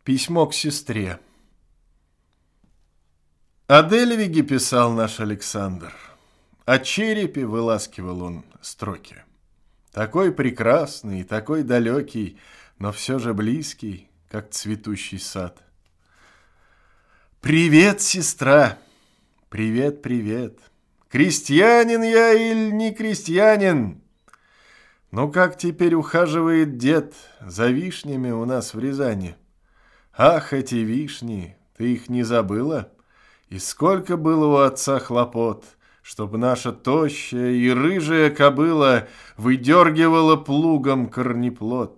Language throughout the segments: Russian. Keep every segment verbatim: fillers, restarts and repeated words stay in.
Письмо к сестре. О Дельвиге писал наш Александр. О черепе выласкивал он строки. Такой прекрасный, такой далекий, но все же близкий, как цветущий сад. Привет, сестра! Привет, привет! Крестьянин я или не крестьянин? Ну как теперь ухаживает дед за вишнями у нас в Рязани? Ах, эти вишни, ты их не забыла? И сколько было у отца хлопот, чтобы наша тощая и рыжая кобыла выдергивала плугом корнеплод.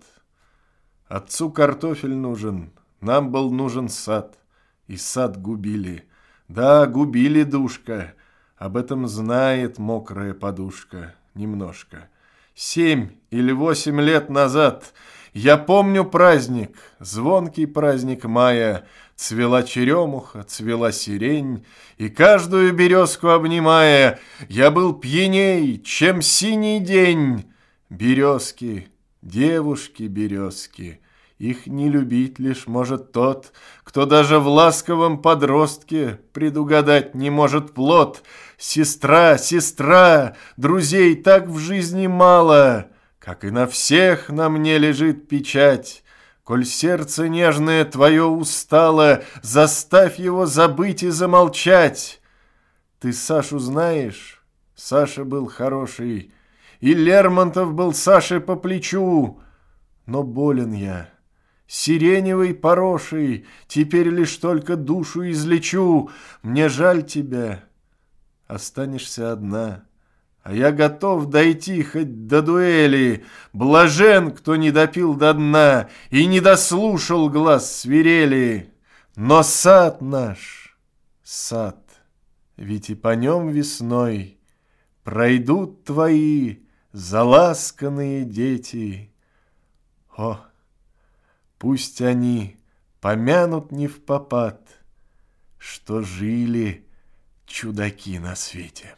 Отцу картофель нужен, нам был нужен сад, и сад губили. Да, губили, душка, об этом знает мокрая подушка немножко. Семь или восемь лет назад я помню праздник, звонкий праздник мая, цвела черемуха, цвела сирень, и каждую березку обнимая, я был пьяней, чем синий день. Березки, девушки-березки, их не любить лишь может тот, кто даже в ласковом подростке предугадать не может плод. Сестра, сестра, друзей так в жизни мало, как и на всех на мне лежит печать. Коль сердце нежное твое устало, заставь его забыть и замолчать. Ты Сашу знаешь? Саша был хороший, и Лермонтов был Саше по плечу. Но болен я, сиреневый пороший, теперь лишь только душу излечу. Мне жаль тебя, останешься одна. А я готов дойти хоть до дуэли. Блажен, кто не допил до дна и не дослушал глаз свирели. Но сад наш, сад, ведь и по нем весной пройдут твои заласканные дети. О, пусть они помянут невпопад, что жили чудаки на свете.